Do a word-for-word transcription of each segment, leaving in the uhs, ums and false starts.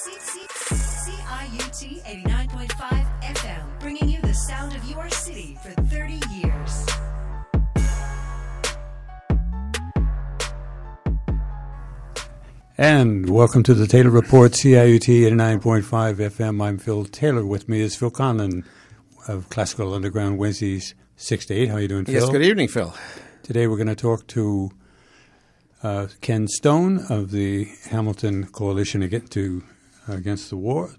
C I U T eighty-nine point five F M, bringing you the sound of your city for thirty years. And welcome to the Taylor Report, C I U T eighty-nine point five F M. I'm Phil Taylor. With me is Phil Conlon of Classical Underground, Wednesdays six to eight. How are you doing, Phil? Yes, good evening, Phil. Today we're going to talk to uh, Ken Stone of the Hamilton Coalition Against, to, uh, against the War,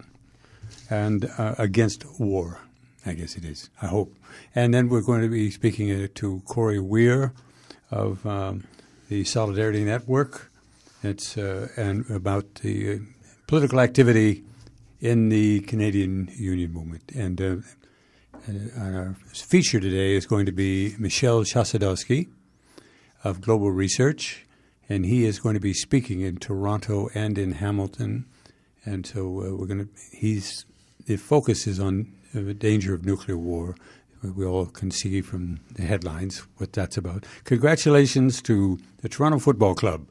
and uh, Against War, I guess it is, I hope. And then we're going to be speaking uh, to Corey Weir of um, the Solidarity Network. It's uh, and about the uh, political activity in the Canadian Union movement. And uh, uh, our feature today is going to be Michel Chossudovsky of Global Research, and he is going to be speaking in Toronto and in Hamilton. And so uh, we're going to. He's the focus is on the danger of nuclear war. We all can see from the headlines what that's about. Congratulations to the Toronto Football Club.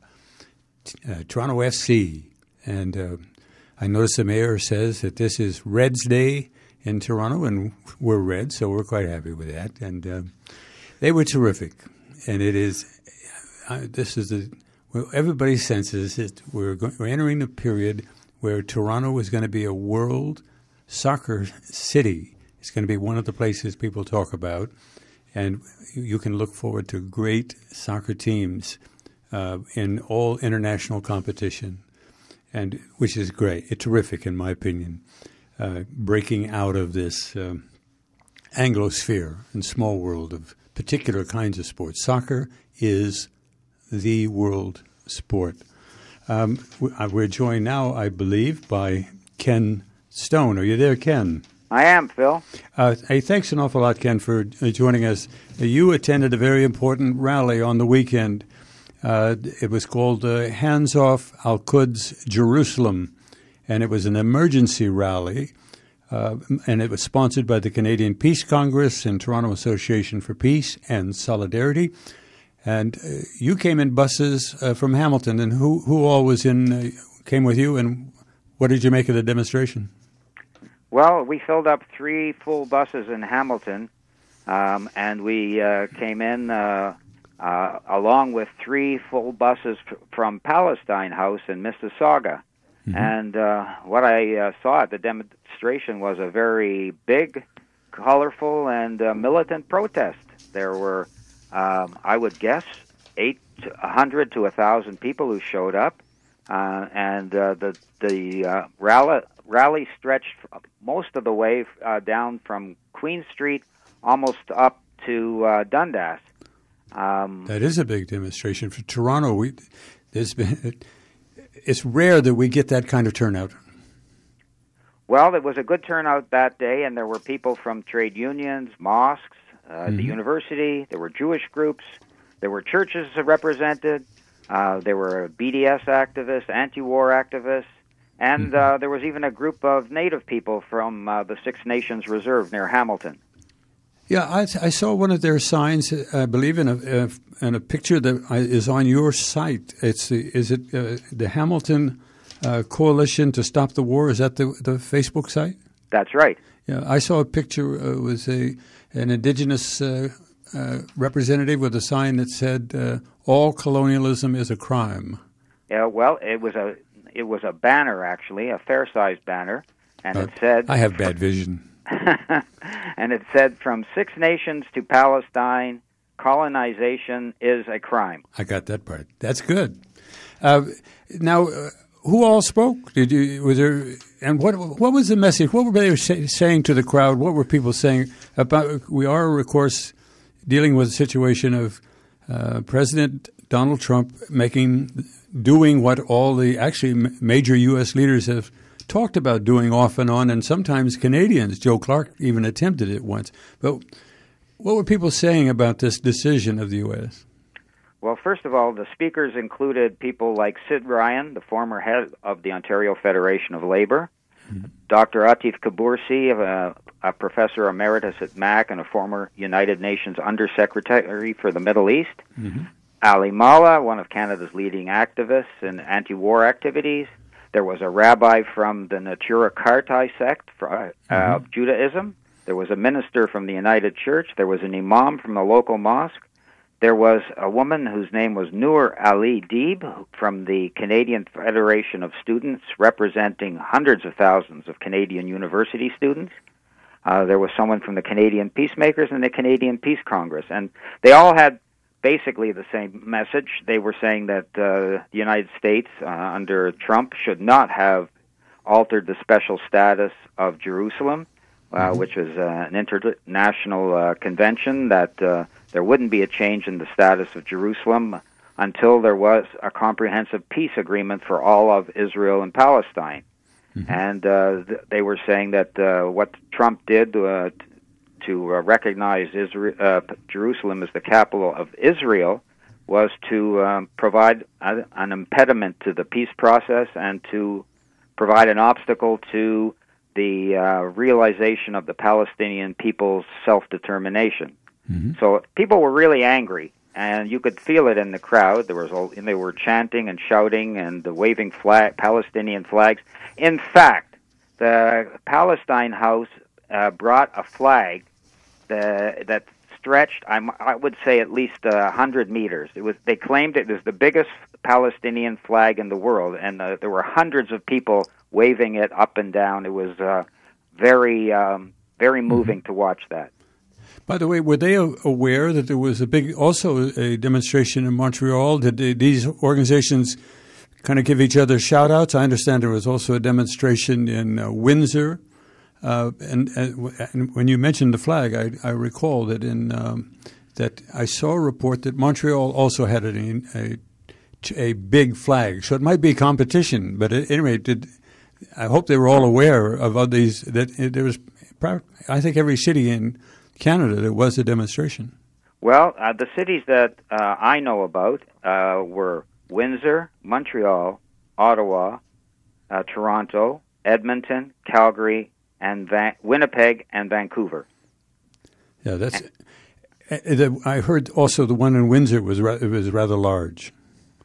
Uh, Toronto F C, and uh, I noticed the mayor says that this is Reds Day in Toronto, and we're Reds, so we're quite happy with that. And uh, they were terrific, and it is. Uh, this is the well, everybody senses that we're going, we're entering the period where Toronto is going to be a world soccer city. It's going to be one of the places people talk about, and you can look forward to great soccer teams. Uh, in all international competition, and which is great. It's terrific, in my opinion, uh, breaking out of this um, Anglosphere and small world of particular kinds of sports. Soccer is the world sport. Um, we're joined now, I believe, by Ken Stone. Are you there, Ken? I am, Phil. Uh, hey, thanks an awful lot, Ken, for joining us. You attended a very important rally on the weekend. Uh, it was called uh, Hands Off Al-Quds Jerusalem, and it was an emergency rally, uh, and it was sponsored by the Canadian Peace Congress and Toronto Association for Peace and Solidarity. And uh, you came in buses uh, from Hamilton, and who, who all was in uh, came with you, and what did you make of the demonstration? Well, we filled up three full buses in Hamilton, um, and we uh, came in uh, Uh, along with three full buses f- from Palestine House in Mississauga. Mm-hmm. And uh, what I uh, saw at the demonstration was a very big, colorful, and uh, militant protest. There were, um, I would guess, eight hundred to one thousand people who showed up, uh, and uh, the, the uh, rally, rally stretched most of the way uh, down from Queen Street almost up to uh, Dundas. Um, that is a big demonstration for Toronto. We, there's been, it's rare that we get that kind of turnout. Well, it was a good turnout that day, and there were people from trade unions, mosques, uh, mm-hmm. the university. There were Jewish groups. There were churches represented. Uh, there were B D S activists, anti-war activists, and mm-hmm. uh, there was even a group of Native people from uh, the Six Nations Reserve near Hamilton. Yeah, I, I saw one of their signs, I believe, in a, uh, in a picture that is on your site. It's the, is it uh, the Hamilton uh, Coalition to Stop the War? Is that the, the Facebook site? That's right. Yeah, I saw a picture. Uh, it was a an indigenous uh, uh, representative with a sign that said, uh, "All colonialism is a crime." Yeah, well, it was a it was a banner actually, a fair-sized banner, and uh, it said, "I have bad vision." And it said, from Six Nations to Palestine, colonization is a crime. I got that part. That's good. Uh, now, uh, who all spoke? Did you? Was there? And what? What was the message? What were they say, saying to the crowd? What were people saying about? We are, of course, dealing with a situation of uh, President Donald Trump making, doing what all the actually major U S leaders have talked about doing off and on, and sometimes Canadians. Joe Clark even attempted it once. But what were people saying about this decision of the U S? Well, first of all, the speakers included people like Sid Ryan, the former head of the Ontario Federation of Labor, mm-hmm. Doctor Atif Kaboursi, a, a professor emeritus at M A C and a former United Nations Undersecretary for the Middle East, mm-hmm. Ali Mallah, one of Canada's leading activists in anti-war activities, There was a rabbi from the Neturei Karta sect uh, mm-hmm. of Judaism. There was a minister from the United Church. There was an imam from the local mosque. There was a woman whose name was Noor Ali Deeb from the Canadian Federation of Students, representing hundreds of thousands of Canadian university students. Uh, there was someone from the Canadian Peacemakers and the Canadian Peace Congress. And they all had basically the same message. They were saying that uh, the United States, uh, under Trump, should not have altered the special status of Jerusalem, uh, mm-hmm. which was uh, an international uh, convention, that uh, there wouldn't be a change in the status of Jerusalem until there was a comprehensive peace agreement for all of Israel and Palestine. Mm-hmm. And uh, th- they were saying that uh, what Trump did uh, t- to uh, recognize Israel, uh, Jerusalem as the capital of Israel was to um, provide a, an impediment to the peace process and to provide an obstacle to the uh, realization of the Palestinian people's self-determination. Mm-hmm. So people were really angry, and you could feel it in the crowd. There was a, and they were chanting and shouting and waving flag, Palestinian flags. In fact, the Palestine House uh, brought a flag that, that stretched, I, I would say, at least a uh, hundred meters. It was. They claimed it was the biggest Palestinian flag in the world, and uh, there were hundreds of people waving it up and down. It was uh, very, um, very moving mm-hmm. to watch that. By the way, were they aware that there was a big, also a demonstration in Montreal? Did they, these organizations kind of give each other shout-outs? I understand there was also a demonstration in uh, Windsor. Uh, and, and, and when you mentioned the flag, I, I recall that in um, that I saw a report that Montreal also had a, a, a big flag. So it might be competition, but at any rate, did, I hope they were all aware of all these. That there was, I think, every city in Canada, there was a demonstration. Well, uh, the cities that uh, I know about uh, were Windsor, Montreal, Ottawa, uh, Toronto, Edmonton, Calgary, and Van- Winnipeg, and Vancouver. Yeah, that's. And, I heard also the one in Windsor was ra- it was rather large.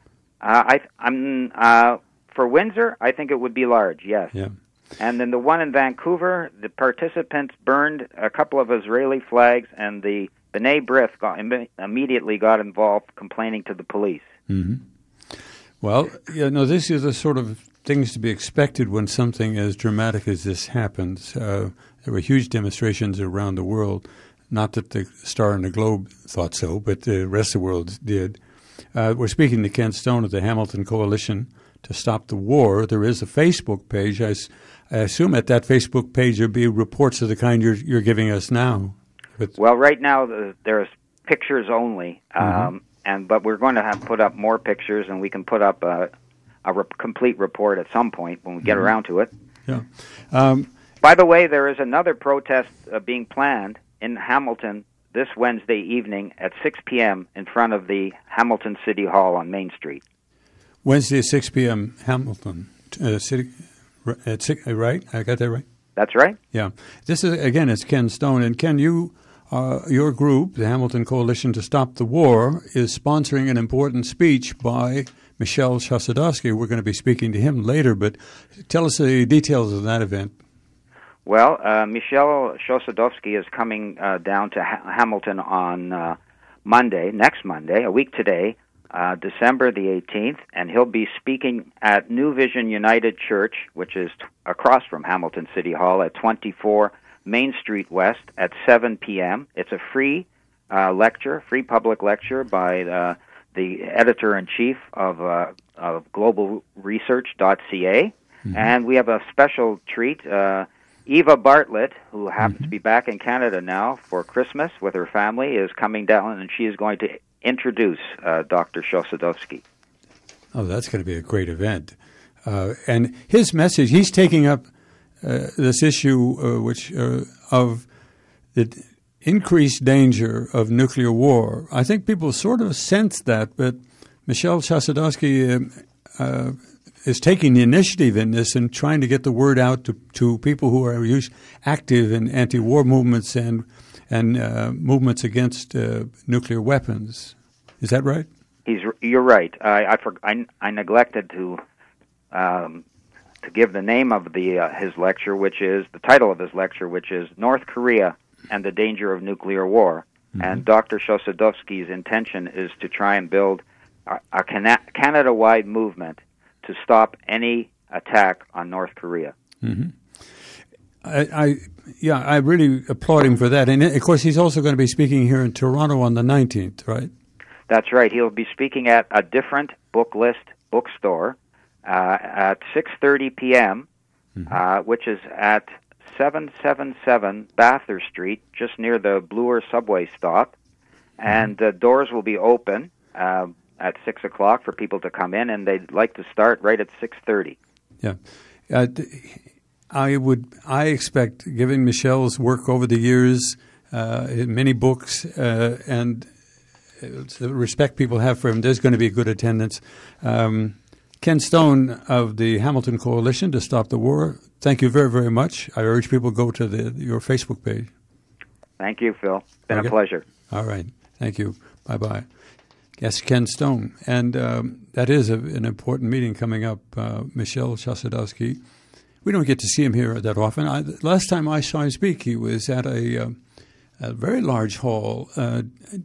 Uh, I, I'm uh, for Windsor, I think it would be large. Yes. Yeah. And then the one in Vancouver, the participants burned a couple of Israeli flags, and the B'nai B'rith got, Im- immediately got involved, complaining to the police. Mm-hmm. Well, you know, this is the sort of things to be expected when something as dramatic as this happens. Uh, there were huge demonstrations around the world. Not that the Star and the Globe thought so, but the rest of the world did. Uh, we're speaking to Ken Stone of the Hamilton Coalition to Stop the War. There is a Facebook page. I, I assume at that Facebook page there'll be reports of the kind you're, you're giving us now. With well, right now the, there's pictures only, um, mm-hmm. and but we're going to have put up more pictures, and we can put up a, a re- complete report at some point when we get mm-hmm. around to it. Yeah. Um, By the way, there is another protest uh, being planned in Hamilton this Wednesday evening at six p.m. in front of the Hamilton City Hall on Main Street. Wednesday at six p.m. Hamilton uh, City, at six, right? I got that right? That's right. Yeah. This is, again, it's Ken Stone. And Ken, you, uh, your group, the Hamilton Coalition to Stop the War, is sponsoring an important speech by Michel Chossudovsky. We're going to be speaking to him later, but tell us the details of that event. Well, uh, Michel Chossudovsky is coming uh, down to ha- Hamilton on uh, Monday, next Monday, a week today, uh, December the eighteenth, and he'll be speaking at New Vision United Church, which is t- across from Hamilton City Hall at twenty-four Main Street West at seven p.m. It's a free uh, lecture, free public lecture by uh, the editor-in-chief of, uh, of global research dot c a, mm-hmm. and we have a special treat. Uh, Eva Bartlett, who happens mm-hmm. to be back in Canada now for Christmas with her family, is coming down, and she is going to introduce uh, Doctor Chossudovsky. Oh, that's going to be a great event. Uh, and his message, he's taking up uh, this issue uh, which uh, of the increased danger of nuclear war. I think people sort of sense that, but Michel Chossudovsky uh, uh, is taking the initiative in this and trying to get the word out to, to people who are used, active in anti-war movements and and uh, movements against uh, nuclear weapons. Is that right? He's you're right. I I, for, I, I neglected to um, to give the name of the uh, his lecture, which is the title of his lecture, which is North Korea and the Danger of Nuclear War. Mm-hmm. And Doctor Chossudovsky's intention is to try and build a, a Cana- Canada-wide movement to stop any attack on North Korea. Mm-hmm. I, I yeah, I really applaud him for that. And of course, he's also going to be speaking here in Toronto on the nineteenth, right? That's right. He'll be speaking at a different book list bookstore uh, at six thirty p.m., mm-hmm. uh, which is at seven seventy-seven Bathurst Street, just near the Bloor subway stop. Mm-hmm. And the doors will be open uh, at six o'clock for people to come in, and they'd like to start right at six thirty. Yeah. Uh, I would. I expect, given Michel's work over the years, uh, in many books, uh, and the respect people have for him, there's going to be good attendance. Um, Ken Stone of the Hamilton Coalition to Stop the War, thank you very, very much. I urge people to go to the, your Facebook page. Thank you, Phil. It's been okay. a pleasure. All right. Thank you. Bye-bye. Yes, Ken Stone. And um, that is a, an important meeting coming up. Uh, Michel Chossudovsky. We don't get to see him here that often. I, last time I saw him speak, he was at a, uh, a very large hall uh,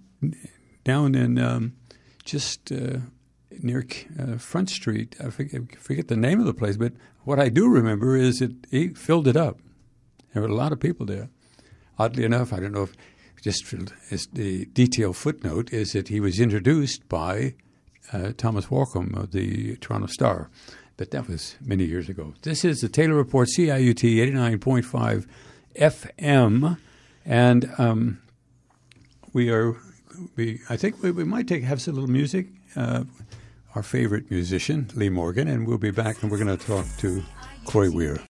down in um, just uh, near uh, Front Street. I forget, I forget the name of the place, but what I do remember is that he filled it up. There were a lot of people there. Oddly enough, I don't know if just as the detailed footnote is that he was introduced by uh, Thomas Walcombe of the Toronto Star. But that was many years ago. This is the Taylor Report, C I U T eighty-nine point five F M, and um, we are. We I think we, we might take have some little music. Uh, our favorite musician, Lee Morgan, and we'll be back, and we're going to talk to Corey Weir.